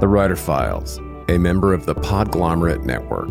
The Writer Files, a member of the Podglomerate Network.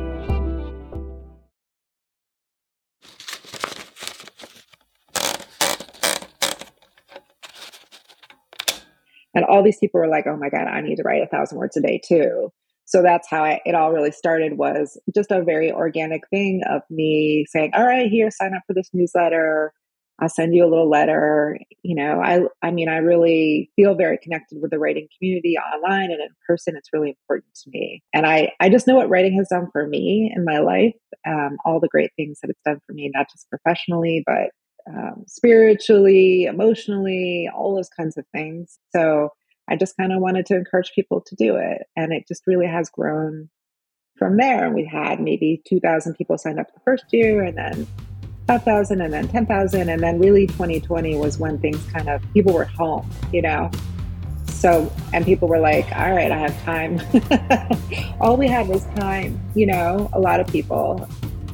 And all these people were like, oh my God, I need to write 1,000 words a day too. So that's how it all really started, was just a very organic thing of me saying, all right, here, sign up for this newsletter. I'll send you a little letter. I mean, I really feel very connected with the writing community online and in person. It's really important to me. And I just know what writing has done for me in my life, all the great things that it's done for me, not just professionally, but spiritually, emotionally, all those kinds of things. So I just kind of wanted to encourage people to do it. And it just really has grown from there. And we had maybe 2,000 people signed up the first year, and then 5,000, and then 10,000. And then really 2020 was when things people were home, So, and people were like, all right, I have time. All we had was time, a lot of people.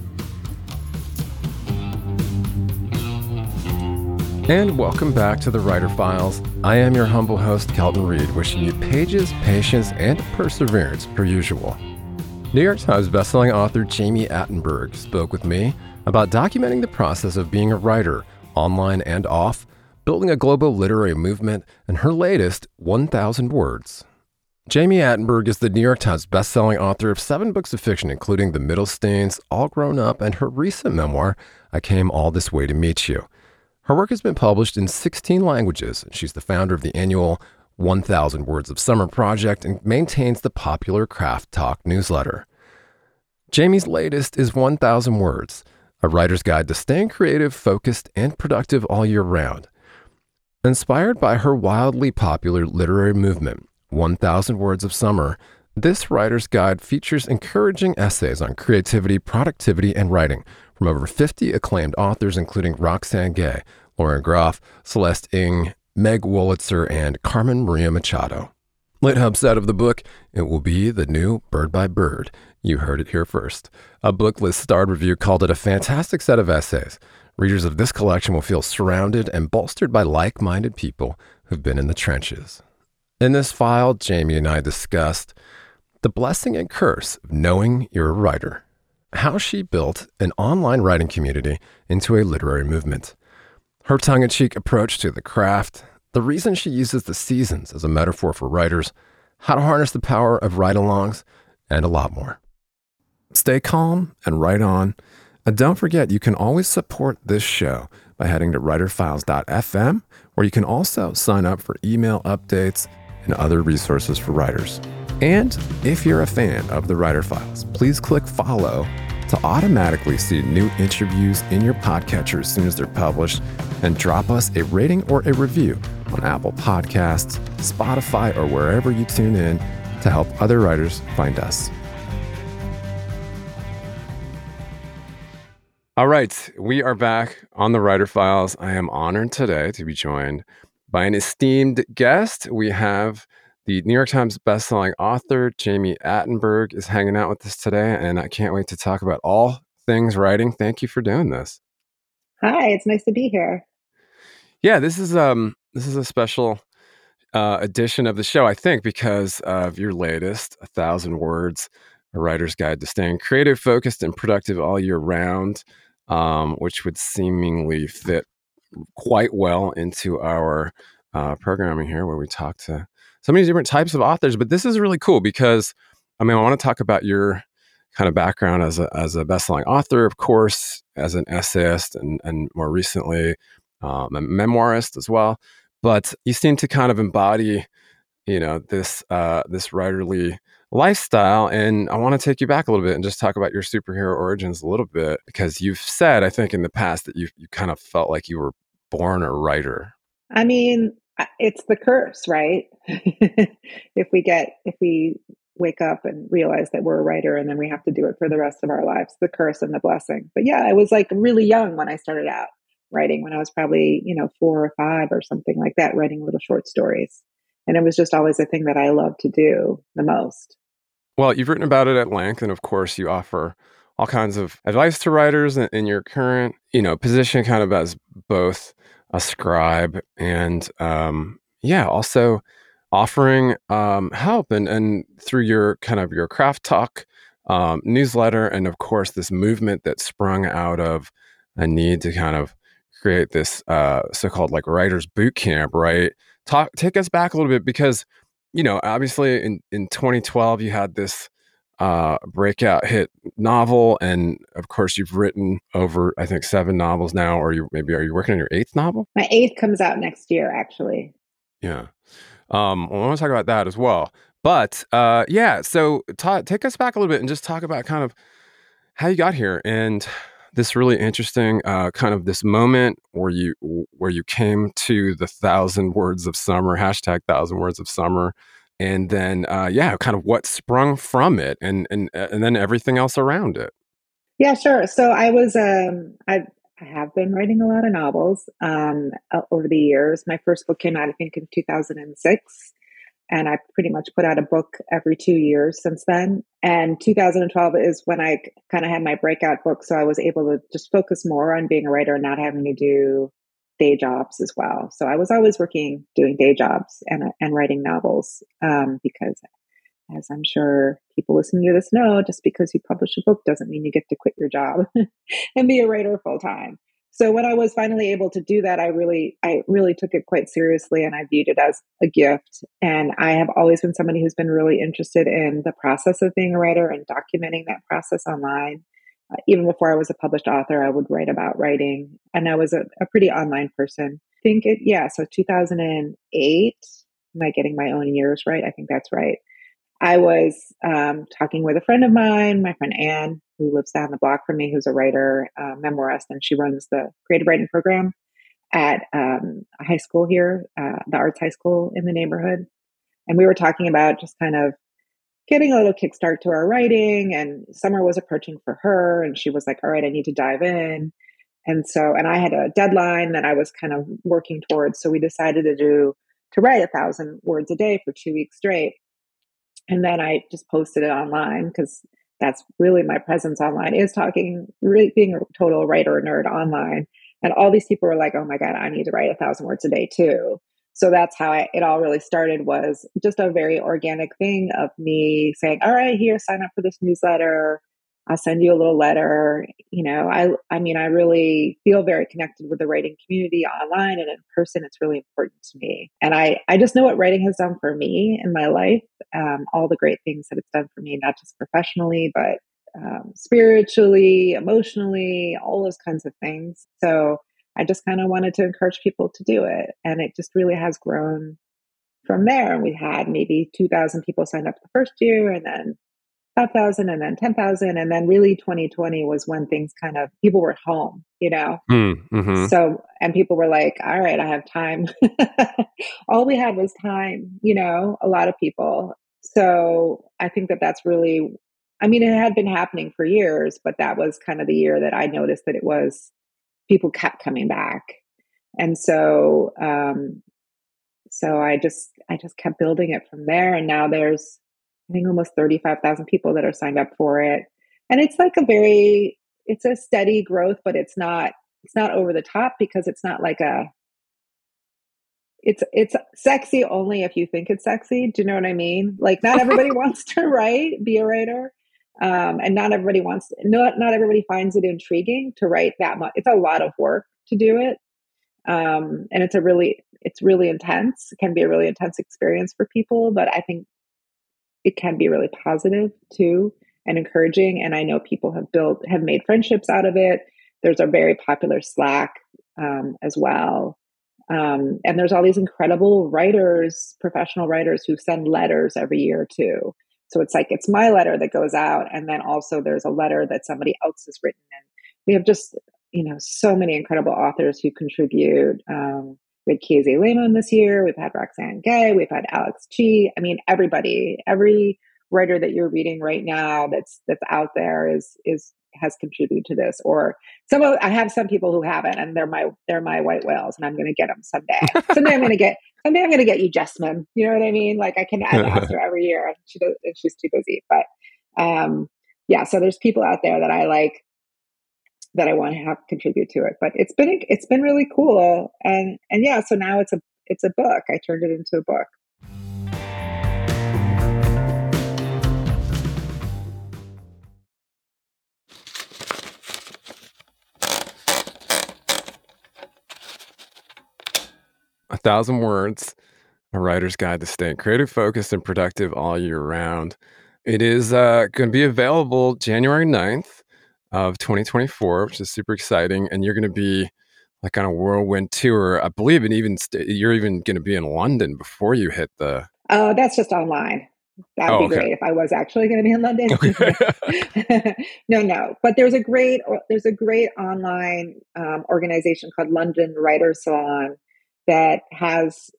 And welcome back to The Writer Files. I am your humble host, Kelton Reid, wishing you pages, patience, and perseverance per usual. New York Times bestselling author Jami Attenberg spoke with me about documenting the process of being a writer, online and off, building a global literary movement, and her latest, 1,000 Words. Jami Attenberg is the New York Times bestselling author of 7 books of fiction, including The Middlesteins, All Grown Up, and her recent memoir, I Came All This Way to Meet You. Her work has been published in 16 languages, and she's the founder of the annual 1,000 Words of Summer project and maintains the popular Craft Talk newsletter. Jami's latest is 1,000 Words, a writer's guide to staying creative, focused, and productive all year round. Inspired by her wildly popular literary movement, 1,000 Words of Summer, this writer's guide features encouraging essays on creativity, productivity, and writing from over 50 acclaimed authors, including Roxane Gay, Lauren Groff, Celeste Ng, Meg Wolitzer, and Carmen Maria Machado. LitHub said of the book, it will be the new Bird by Bird. You heard it here first. A Booklist starred review called it a fantastic set of essays. Readers of this collection will feel surrounded and bolstered by like-minded people who've been in the trenches. In this file, Jami and I discussed the blessing and curse of knowing you're a writer, how she built an online writing community into a literary movement, her tongue-in-cheek approach to the craft, the reason she uses the seasons as a metaphor for writers, how to harness the power of ride-alongs, and a lot more. Stay calm and write on. And don't forget, you can always support this show by heading to writerfiles.fm, where you can also sign up for email updates and other resources for writers. And if you're a fan of the Writer Files, please click follow to automatically see new interviews in your podcatcher as soon as they're published, and drop us a rating or a review on Apple Podcasts, Spotify, or wherever you tune in to help other writers find us. All right, we are back on the Writer Files. I am honored today to be joined by an esteemed guest. We have the New York Times bestselling author, Jami Attenberg, is hanging out with us today, and I can't wait to talk about all things writing. Thank you for doing this. Hi, it's nice to be here. Yeah, this is a special edition of the show, I think, because of your latest, 1,000 Words, a writer's guide to staying creative, focused, and productive all year round, which would seemingly fit quite well into our programming here, where we talk to so many different types of authors. But this is really cool because, I want to talk about your kind of background as a best-selling author, of course, as an essayist, and more recently, a memoirist as well. But you seem to kind of embody, this writerly lifestyle. And I want to take you back a little bit and just talk about your superhero origins a little bit, because you've said, I think in the past, that you kind of felt like you were born a writer. It's the curse, right? If we wake up and realize that we're a writer and then we have to do it for the rest of our lives, the curse and the blessing. But yeah, I was like really young when I started out writing, when I was probably, 4 or 5 or something like that, writing little short stories. And it was just always a thing that I loved to do the most. Well, you've written about it at length, and of course you offer all kinds of advice to writers in your current, position, kind of as both a scribe and, also offering help and through your kind of your craft talk newsletter, and of course this movement that sprung out of a need to kind of create this so-called like writers boot camp, right? Take us back a little bit, because obviously in 2012 you had this breakout hit novel, and of course you've written over I think 7 novels now, or are you working on your 8th novel? My eighth comes out next year, actually. Yeah. Well, I want to talk about that as well. But yeah, so take us back a little bit and just talk about kind of how you got here, and this really interesting kind of this moment where you came to the 1,000 words of summer, hashtag 1,000 words of summer, and then yeah, kind of what sprung from it, and then everything else around it. Yeah, sure. So I have been writing a lot of novels over the years. My first book came out, I think, in 2006. And I pretty much put out a book every 2 years since then. And 2012 is when I kind of had my breakout book. So I was able to just focus more on being a writer and not having to do day jobs as well. So I was always working, doing day jobs and writing novels because, as I'm sure people listening to this know, just because you publish a book doesn't mean you get to quit your job and be a writer full time. So when I was finally able to do that, I really took it quite seriously, and I viewed it as a gift. And I have always been somebody who's been really interested in the process of being a writer and documenting that process online. Even before I was a published author, I would write about writing, and I was a pretty online person. I think yeah. So 2008. Am I getting my own years right? I think that's right. I was talking with a friend of mine, my friend Anne, who lives down the block from me, who's a writer, memoirist, and she runs the creative writing program at a high school here, the arts high school in the neighborhood. And we were talking about just kind of getting a little kickstart to our writing. And summer was approaching for her, and she was like, "All right, I need to dive in." And I had a deadline that I was kind of working towards. So we decided to write 1,000 words a day for 2 weeks straight. And then I just posted it online because that's really my presence online, is talking, really being a total writer nerd online. And all these people were like, "Oh my God, I need to write 1,000 words a day too." So that's how it all really started, was just a very organic thing of me saying, "All right, here, sign up for this newsletter. I'll send you a little letter." I mean, I really feel very connected with the writing community online and in person. It's really important to me. And I just know what writing has done for me in my life, all the great things that it's done for me, not just professionally, but spiritually, emotionally, all those kinds of things. So I just kind of wanted to encourage people to do it. And it just really has grown from there. And we had maybe 2,000 people signed up the first year, and then 5,000, and then 10,000. And then really 2020 was when things kind of, people were at home. Mm-hmm. So, and people were like, "All right, I have time." All we had was time, a lot of people. So I think that that's really, I mean, it had been happening for years, but that was kind of the year that I noticed that it was, people kept coming back. And so I just kept building it from there. And now there's, I think, almost 35,000 people that are signed up for it. And it's like it's a steady growth, but it's not over the top, because it's not like it's sexy only if you think it's sexy. Do you know what I mean? Like, not everybody wants to be a writer. And not everybody finds it intriguing to write that much. It's a lot of work to do it. And it's really intense. It can be a really intense experience for people, but I think it can be really positive too, and encouraging. And I know people have made friendships out of it. There's a very popular Slack as well. And there's all these incredible writers, professional writers, who send letters every year too. So it's like, it's my letter that goes out, and then also there's a letter that somebody else has written. And we have just, so many incredible authors who contribute. We had Kizzy Lehman this year. We've had Roxane Gay. We've had Alex Chi. I mean, every writer that you're reading right now that's out there has contributed to this. Or I have some people who haven't, and they're my white whales, and I'm going to get them someday. Someday I'm going to get you Jessamine. You know what I mean? Like, I ask her every year, and she's too busy. But yeah, so there's people out there that I like, that I want to have contribute to it. But it's been really cool. And yeah, so now it's a book. I turned it into a book. 1,000 Words, A Writer's Guide to Staying Creative, Focused, and Productive All Year Round. It is going to be available January 9th of 2024, which is super exciting. And you're going to be like on a whirlwind tour. I believe it even you're even going to be in London before you hit the... Oh, that's just online. That would Oh, be okay. great if I was actually going to be in London. Okay. No. But there's a great online organization called London Writers Salon that has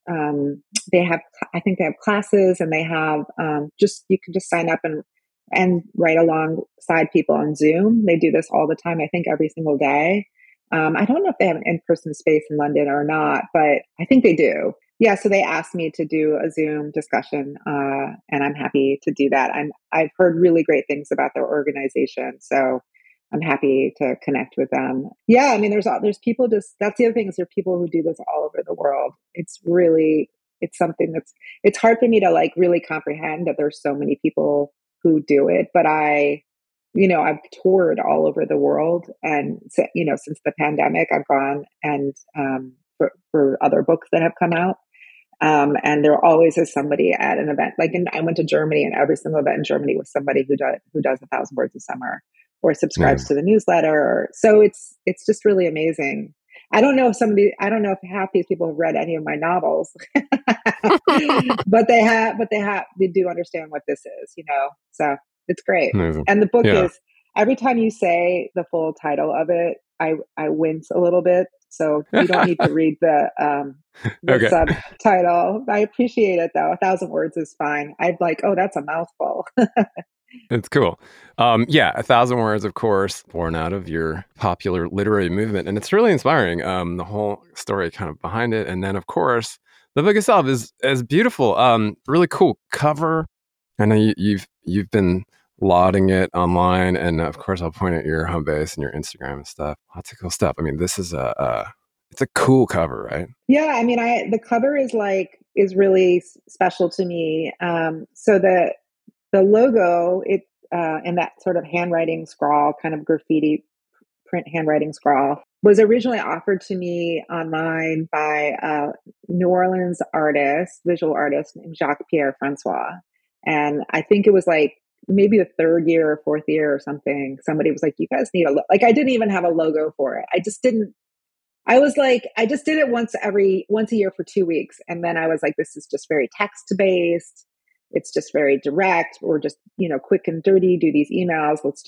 I think they have classes, and they have just you can just sign up and write alongside people on Zoom. They do this all the time. I think every single day. I don't know if they have an in-person space in London or not, but I think they do. Yeah, so they asked me to do a Zoom discussion, and I'm happy to do that. I've heard really great things about their organization, so I'm happy to connect with them. Yeah, I mean, there's people that's the other thing is there are people who do this all over the world. It's something it's hard for me to like really comprehend that there's so many people who do it, but I've toured all over the world, and since the pandemic, I've gone and for other books that have come out. And there always is somebody at an event. I went to Germany, and every single event in Germany was somebody who does 1,000 Words a Summer or subscribes to the newsletter. So it's just really amazing. I don't know if half these people have read any of my novels, but they do understand what this is, So it's great. Amazing. And the book Yeah. is, every time you say the full title of it, I wince a little bit. So you don't need to read the Okay. subtitle. I appreciate it though. 1,000 Words is fine. I'd like, oh, that's a mouthful. It's cool. Yeah, 1,000 Words, of course, born out of your popular literary movement. And it's really inspiring, the whole story kind of behind it. And then, of course, the book itself is beautiful. Really cool cover. I know you've been lauding it online. And, of course, I'll point at your home base and your Instagram and stuff. Lots of cool stuff. I mean, this is it's a cool cover, right? Yeah, I mean, the cover is really special to me. So the logo, in that sort of handwriting scrawl, kind of graffiti print handwriting scrawl, was originally offered to me online by a New Orleans visual artist named Jacques-Pierre Francois. And I think it was like maybe the third year or fourth year or something. Somebody was like, "You guys need I didn't even have a logo for it. I just didn't. I was like, I just did it once a year for 2 weeks. And then I was like, this is just very text based. It's just very direct. Or just, quick and dirty, do these emails. Let's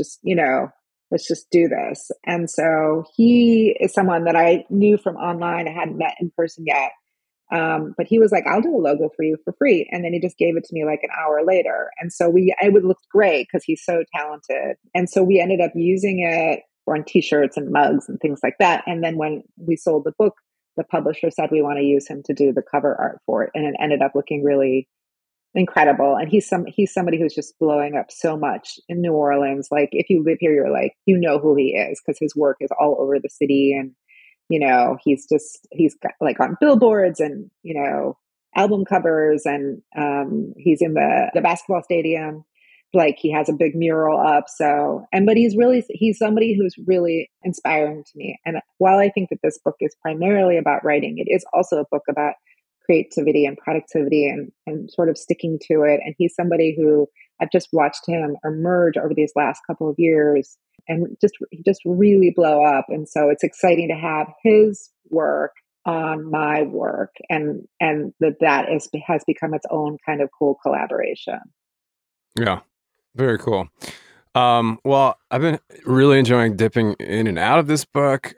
just do this. And so he is someone that I knew from online. I hadn't met in person yet. But he was like, I'll do a logo for you for free. And then he just gave it to me like an hour later. And so it would look great because he's so talented. And so we ended up using it on t-shirts and mugs and things like that. And then when we sold the book, the publisher said, we want to use him to do the cover art for it. And it ended up looking really incredible. And he's somebody who's just blowing up so much in New Orleans. Like if you live here, you're like, who he is because his work is all over the city. And, he's got like on billboards and, album covers, and he's in the basketball stadium. Like he has a big mural up. But he's somebody who's really inspiring to me. And while I think that this book is primarily about writing, it is also a book about creativity and productivity and sort of sticking to it. And he's somebody who I've just watched him emerge over these last couple of years and just really blow up. And so it's exciting to have his work on my work, and that has become its own kind of cool collaboration. Yeah. Very cool. Well, I've been really enjoying dipping in and out of this book.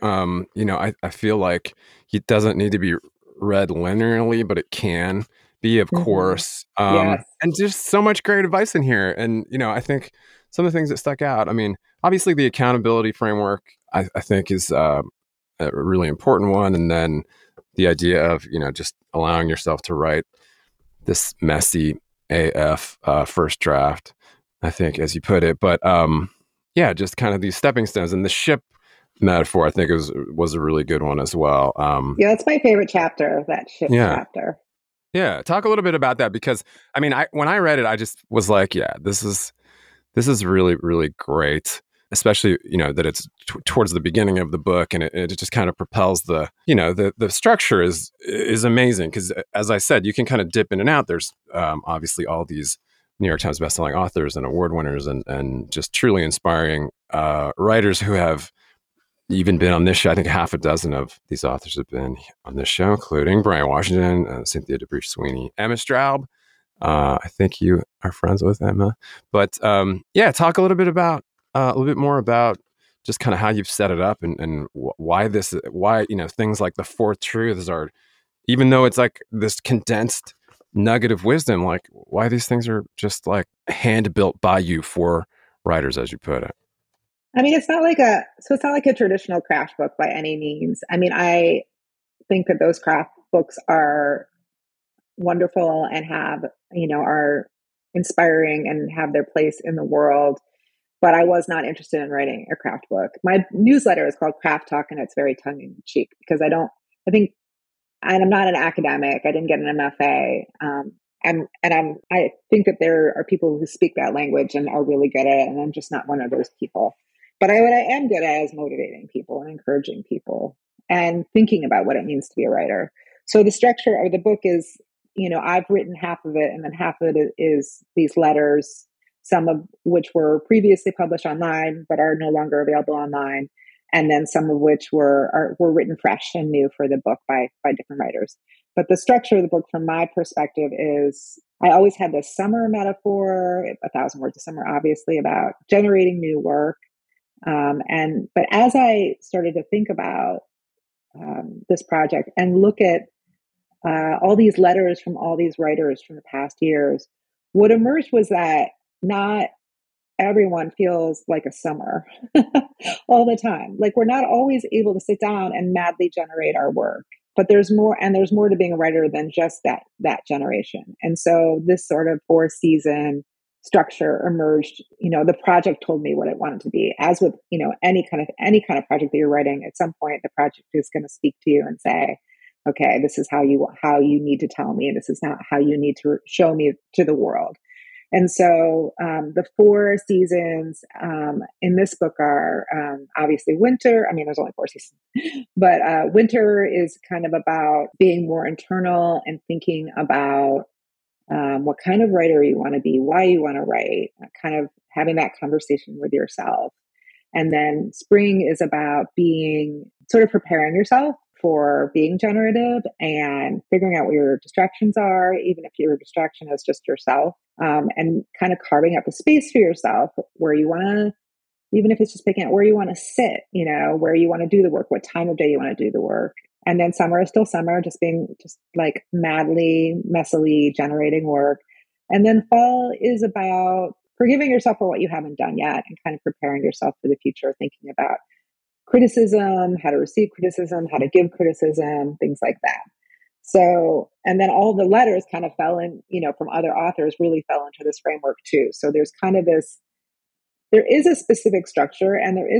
I feel like it doesn't need to be read linearly, but it can be, of course. Yes. And just so much great advice in here. And, I think some of the things that stuck out, I mean, obviously the accountability framework, I think is a really important one. And then the idea of, just allowing yourself to write this messy AF first draft, I think, as you put it. But just kind of these stepping stones, and the ship metaphor, I think, was a really good one as well. That's my favorite chapter, that ship chapter. Yeah, talk a little bit about that, because I mean, when I read it, I just was like, yeah, this is really, really great. especially, that it's towards the beginning of the book, and it just kind of propels the structure is amazing. Because as I said, you can kind of dip in and out. There's obviously all these New York Times bestselling authors and award winners and just truly inspiring writers who have even been on this show. I think half a dozen of these authors have been on this show, including Brian Washington, Cynthia D'Abrich Sweeney, Emma Straub. I think you are friends with Emma. But talk a little bit more about just kind of how you've set it up and why things like the Four Truths are, even though it's like this condensed nugget of wisdom, like why these things are just like hand built by you for writers, as you put it. I mean, it's not like a traditional craft book by any means. I mean, I think that those craft books are wonderful and are inspiring and have their place in the world. But I was not interested in writing a craft book. My newsletter is called Craft Talk, and it's very tongue in cheek because I'm not an academic. I didn't get an MFA. I think that there are people who speak that language and are really good at it, and I'm just not one of those people. But what I am good at is motivating people and encouraging people and thinking about what it means to be a writer. So the structure of the book is, I've written half of it, and then half of it is these letters, some of which were previously published online but are no longer available online, and then some of which were written fresh and new for the book by different writers. But the structure of the book, from my perspective, is I always had this summer metaphor, 1,000 words a summer, obviously, about generating new work. But as I started to think about this project and look at all these letters from all these writers from the past years, what emerged was that not everyone feels like a summer all the time. Like, we're not always able to sit down and madly generate our work, but there's more to being a writer than just that generation. And so this sort of 4-season structure emerged. The project told me what it wanted to be. As with, any kind of project that you're writing, at some point the project is going to speak to you and say, okay, this is how you need to tell me, this is not how you need to show me to the world. And so the 4 seasons in this book are obviously winter. I mean, there's only 4 seasons, but winter is kind of about being more internal and thinking about what kind of writer you want to be, why you want to write, kind of having that conversation with yourself. And then spring is about sort of preparing yourself for being generative and figuring out what your distractions are, even if your distraction is just yourself, and kind of carving out the space for yourself where you want to, even if it's just picking out where you want to sit, where you want to do the work, what time of day you want to do the work. And then summer is still summer, just like madly, messily generating work. And then fall is about forgiving yourself for what you haven't done yet and kind of preparing yourself for the future, thinking about criticism, how to receive criticism, how to give criticism, things like that. So, and then all the letters kind of fell in, from other authors really fell into this framework too. So there's kind of there is a specific structure, and there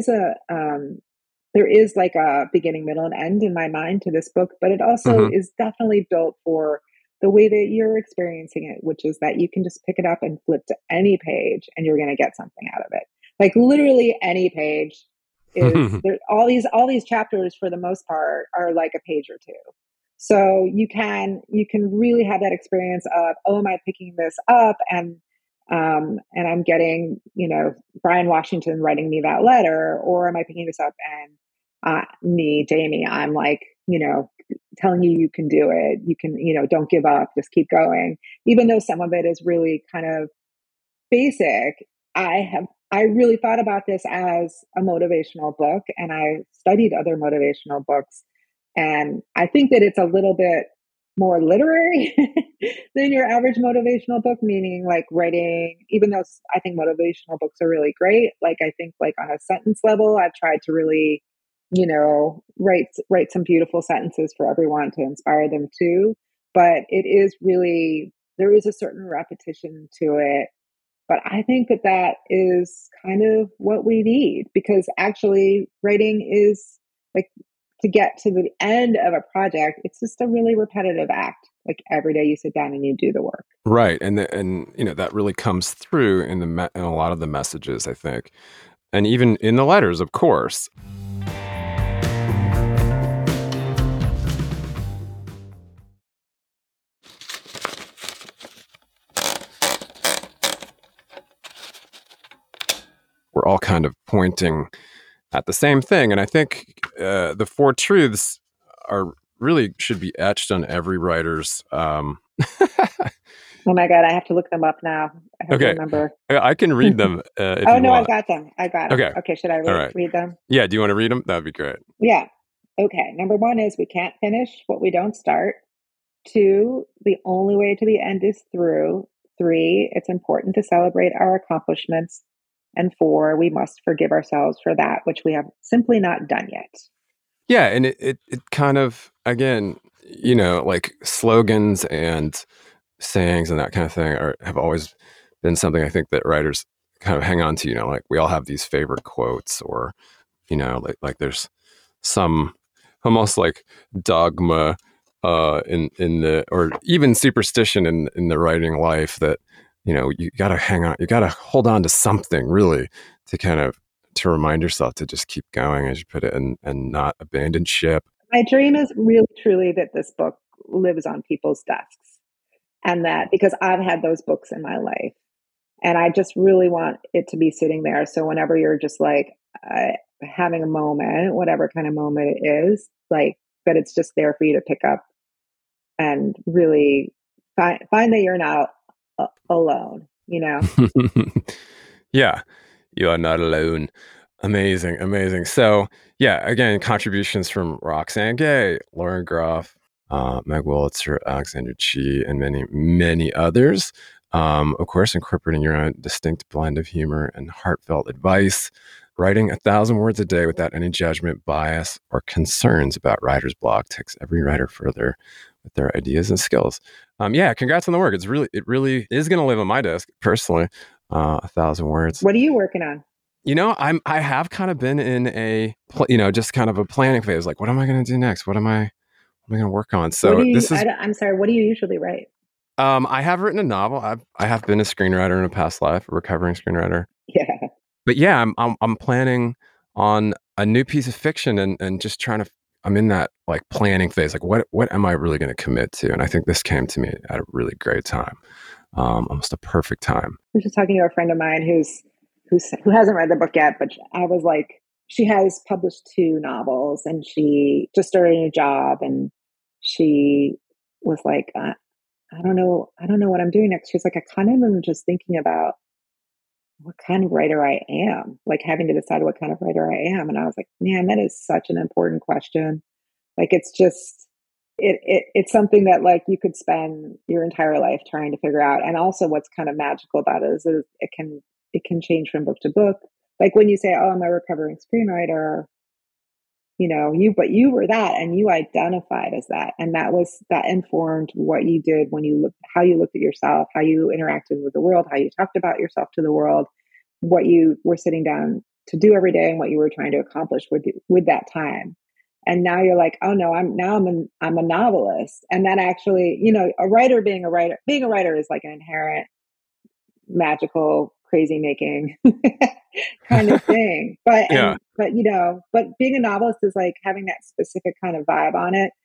is like a beginning, middle, and end in my mind to this book, but it also is definitely built for the way that you're experiencing it, which is that you can just pick it up and flip to any page and you're going to get something out of it. Like literally any page is there. All these chapters for the most part are like a page or two. So you can really have that experience of, oh, am I picking this up? And I'm getting, Brian Washington writing me that letter, or am I picking this up and me, Jamie, I'm like, telling you can do it. You can, don't give up, just keep going. Even though some of it is really kind of basic, I really thought about this as a motivational book, and I studied other motivational books. And I think that it's a little bit more literary than your average motivational book, meaning like writing, even though I think motivational books are really great. Like, I think like on a sentence level, I've tried to really, write some beautiful sentences for everyone to inspire them too. But it is really, there is a certain repetition to it. But I think that is kind of what we need, because actually writing is like, to get to the end of a project, it's just a really repetitive act. Like every day you sit down and you do the work. Right. And that really comes through in a lot of the messages, I think. and even in the letters, of course. We're all kind of pointing at the same thing. And I think the four truths are really should be etched on every writer's. Oh my God, I have to look them up now. I have to Okay. remember. I can read them if Oh you no, I've want. got them. I got them. Okay. Okay, should I All right. read them? Yeah. Do you want to read them? That'd be great. Yeah. Okay. Number one is we can't finish what we don't start. Two, the only way to the end is through. Three, it's important to celebrate our accomplishments. And four, we must forgive ourselves for that which we have simply not done yet. Yeah. And it kind of, again, like slogans and sayings and that kind of thing have always been something I think that writers kind of hang on to, like we all have these favorite quotes or, like there's some almost like dogma in the or even superstition in the writing life that you got to hang on, you got to hold on to something really to kind of to remind yourself to just keep going, as you put it, and not abandon ship. My dream is really truly that this book lives on people's desks, and that because I've had those books in my life, and I just really want it to be sitting there. So whenever you're just like having a moment, whatever kind of moment it is, like that it's just there for you to pick up and really find that you're not alone, you know? Yeah, you are not alone. Amazing, amazing. So, yeah, again, contributions from Roxane Gay, Lauren Groff, Meg Wolitzer, Alexander Chee, and many, many others. Of course, incorporating your own distinct blend of humor and heartfelt advice. Writing 1,000 words a day without any judgment, bias, or concerns about writer's block takes every writer further with their ideas and skills. Yeah, congrats on the work. It really is going to live on my desk personally. 1,000 words. What are you working on? I have kind of been in a, just kind of a planning phase. Like, what am I going to do next? What am I going to work on? So I'm sorry. What do you usually write? I have written a novel. I have been a screenwriter in a past life, a recovering screenwriter. Yeah. But yeah, I'm planning on a new piece of fiction and just trying to. I'm in that like planning phase. Like, what am I really going to commit to? And I think this came to me at a really great time, almost a perfect time. I was just talking to a friend of mine who hasn't read the book yet, but I was like, she has published 2 novels, and she just started a new job, and she was like, I don't know what I'm doing next. She's like, I kind of am just thinking about what kind of writer I am, like having to decide what kind of writer I am. And I was like, man, that is such an important question. Like, it's just, it's something that like you could spend your entire life trying to figure out. And also what's kind of magical about it is it can change from book to book. Like when you say, oh, I'm a recovering screenwriter, but you were that and you identified as that. And that informed what you did when how you looked at yourself, how you interacted with the world, how you talked about yourself to the world, what you were sitting down to do every day and what you were trying to accomplish with that time. And now you're like, oh no, I'm a novelist. And that actually, being a writer is like an inherent magical crazy making kind of thing. But Yeah. but being a novelist is like having that specific kind of vibe on it.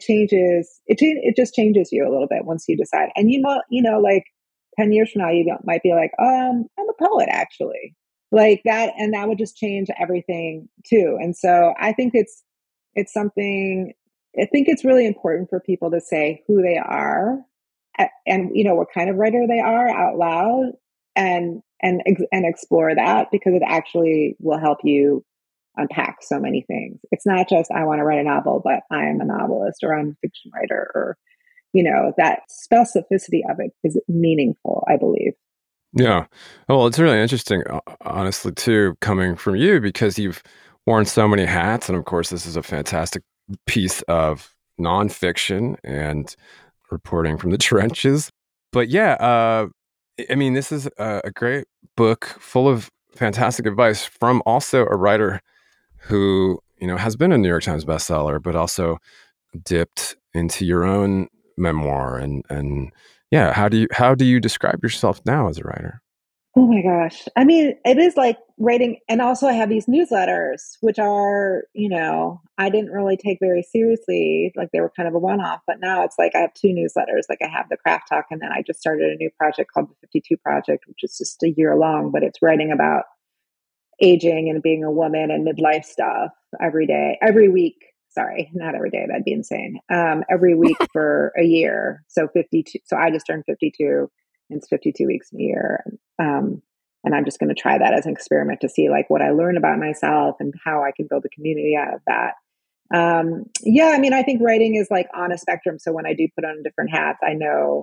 It just changes you a little bit once you decide. And like 10 years from now you might be like, I'm a poet actually. Like that, and that would just change everything too. And so I think it's something, I think it's really important for people to say who they are and what kind of writer they are out loud and explore that, because it actually will help you unpack so many things. It's not just I want to write a novel, but I'm a novelist or I'm a fiction writer, or that specificity of it is meaningful, I believe. Yeah. Well, it's really interesting, honestly, too, coming from you, because you've worn so many hats. And of course, this is a fantastic piece of nonfiction and reporting from the trenches. But yeah, I mean, this is a great book full of fantastic advice from also a writer who, has been a New York Times bestseller, but also dipped into your own memoir. And yeah, how do you describe yourself now as a writer? Oh my gosh. I mean, it is like writing. And also, I have these newsletters, which are, I didn't really take very seriously. Like they were kind of a one off, but now it's like I have two newsletters. Like I have the Craft Talk, and then I just started a new project called the 52 Project, which is just a year long, but it's writing about aging and being a woman and midlife stuff every day, every week. Sorry, not every day. That'd be insane. Every week for a year. So 52. So I just turned 52. And it's 52 weeks in a year. And I'm just going to try that as an experiment to see like what I learn about myself and how I can build a community out of that. Yeah, I mean, I think writing is like on a spectrum. So when I do put on different hats, I know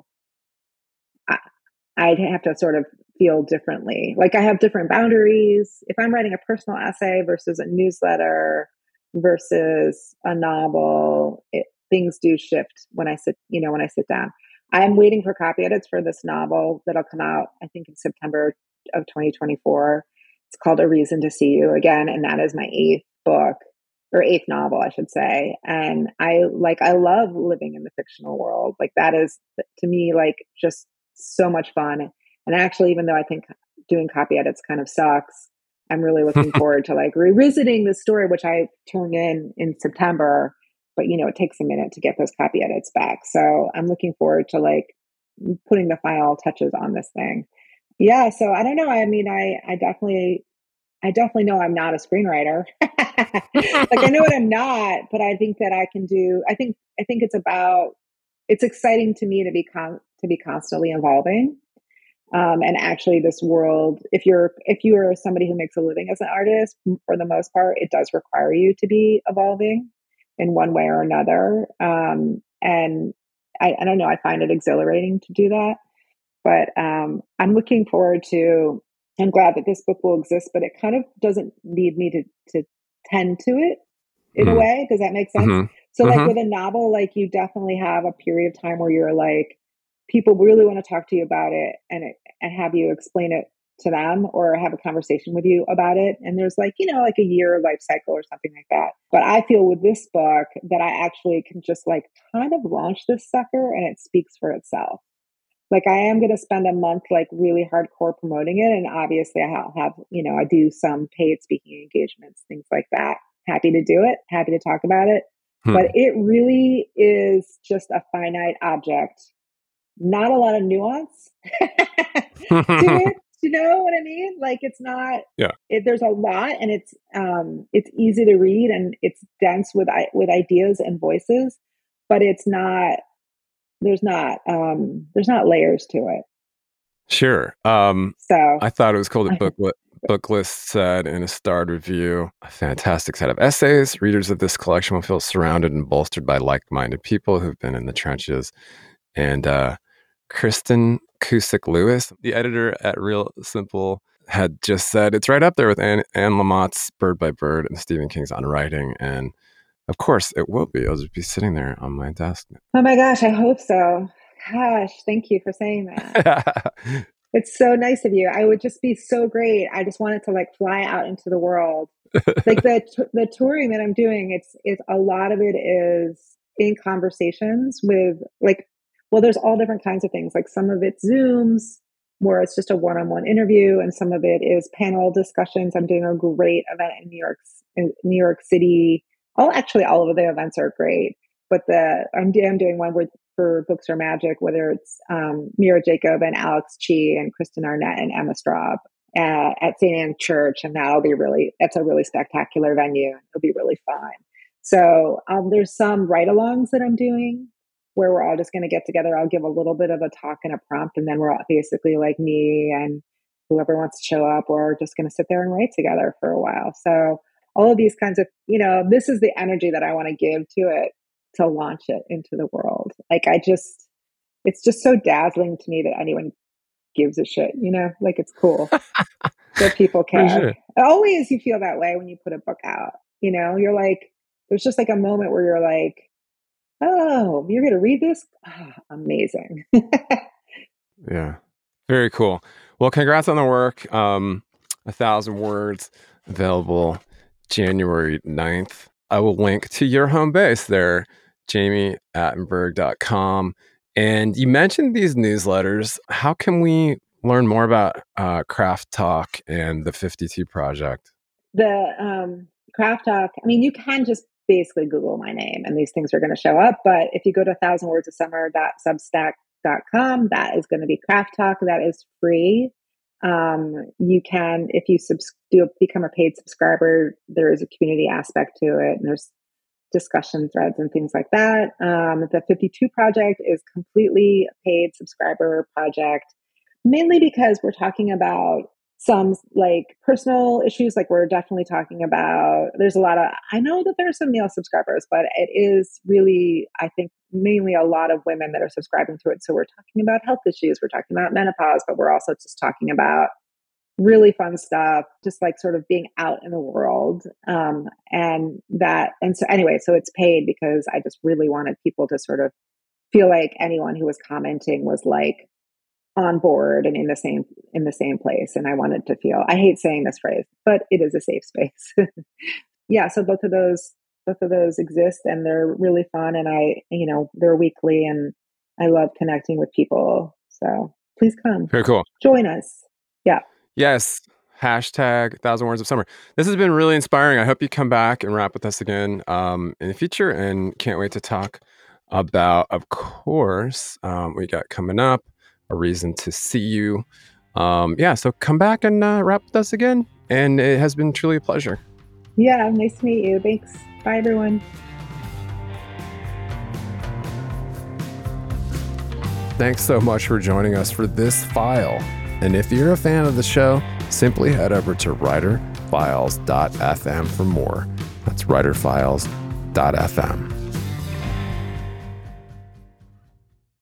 I'd have to sort of feel differently. Like I have different boundaries. If I'm writing a personal essay versus a newsletter versus a novel, things do shift when I sit down. I'm waiting for copy edits for this novel that'll come out, I think, in September of 2024. It's called A Reason to See You Again, and that is my eighth novel, I should say. And I love living in the fictional world. Like that is to me like just so much fun. And actually, even though I think doing copy edits kind of sucks, I'm really looking forward to like revisiting the story, which I turned in September. But it takes a minute to get those copy edits back. So I'm looking forward to like putting the final touches on this thing. Yeah. So I don't know. I mean, I definitely know I'm not a screenwriter. Like I know what I'm not, but I think that I can do. I think it's exciting to me to be constantly evolving. And actually, this world, if you are somebody who makes a living as an artist, for the most part, it does require you to be evolving in one way or another. And I don't know. I find it exhilarating to do that. But I'm looking forward to. I'm glad that this book will exist, but it kind of doesn't need me to tend to it in a way. Does that make sense? Mm-hmm. So, like Mm-hmm. with a novel, like you definitely have a period of time where you're like, people really want to talk to you about it, and have you explain it to them or have a conversation with you about it. And there's like like a year life cycle or something like that. But I feel with this book that I actually can just like kind of launch this sucker and it speaks for itself. Like I am going to spend a month like really hardcore promoting it, and obviously I'll have I do some paid speaking engagements, things like that. Happy to do it, happy to talk about it, but it really is just a finite object, not a lot of nuance to it. You know what I mean? Like it's not. Yeah. There's a lot, and it's easy to read, and it's dense with ideas and voices, but it's not. There's not layers to it. Sure. So I thought it was cool that Booklist said in a starred review, a fantastic set of essays. Readers of this collection will feel surrounded and bolstered by like-minded people who've been in the trenches. And Kristen Cusick-Lewis, the editor at Real Simple, had just said it's right up there with Anne Lamott's Bird by Bird and Stephen King's On Writing. And of course, it will be. It'll just be sitting there on my desk. Oh my gosh, I hope so. Gosh, thank you for saying that. It's so nice of you. I would just be so great. I just wanted to like fly out into the world. Like the touring that I'm doing, it's a lot of it is in conversations with like, well, there's all different kinds of things. Like some of it's Zooms where it's just a one-on-one interview, and some of it is panel discussions. I'm doing a great event in New York City. All of the events are great, but I'm doing one for Books or Magic, whether it's Mira Jacob and Alex Chi and Kristen Arnett and Emma Straub at St. Anne Church, and that's a really spectacular venue. It'll be really fun. So there's some ride-alongs that I'm doing where we're all just going to get together. I'll give a little bit of a talk and a prompt, and then we're all basically like me and whoever wants to show up, or just going to sit there and write together for a while. So all of these kinds of, this is the energy that I want to give to it to launch it into the world. Like it's just so dazzling to me that anyone gives a shit, like it's cool that people care. Sure. Always you feel that way when you put a book out, you're like, there's just like a moment where you're like, oh, you're going to read this? Oh, amazing. Yeah. Very cool. Well, congrats on the work. 1,000 Words, available January 9th. I will link to your home base there, jamieattenberg.com. And you mentioned these newsletters. How can we learn more about Craft Talk and the 52 Project? The Craft Talk, I mean, you can just basically Google my name and these things are going to show up. But if you go to thousandwordsofsummer.substack.com, that is going to be Craft Talk. That is free. You can, if you become a paid subscriber, there is a community aspect to it, and there's discussion threads and things like that. The 52 Project is completely a paid subscriber project, mainly because we're talking about some like personal issues. Like we're definitely talking about, I know that there are some male subscribers, but it is really, I think, mainly a lot of women that are subscribing to it. So we're talking about health issues, we're talking about menopause, but we're also just talking about really fun stuff, just like sort of being out in the world. So it's paid because I just really wanted people to sort of feel like anyone who was commenting was like on board and in the same place. And I wanted to feel, I hate saying this phrase, but it is a safe space. Yeah. So both of those exist and they're really fun. And they're weekly and I love connecting with people. So please come. Very cool. Join us. Yeah. Yes. Hashtag 1,000 Words of Summer. This has been really inspiring. I hope you come back and rap with us again in the future, and can't wait to talk about, of course, we got coming up, A Reason to See You. So come back and rap with us again. And it has been truly a pleasure. Yeah, nice to meet you. Thanks. Bye, everyone. Thanks so much for joining us for this file. And if you're a fan of the show, simply head over to writerfiles.fm for more. That's writerfiles.fm.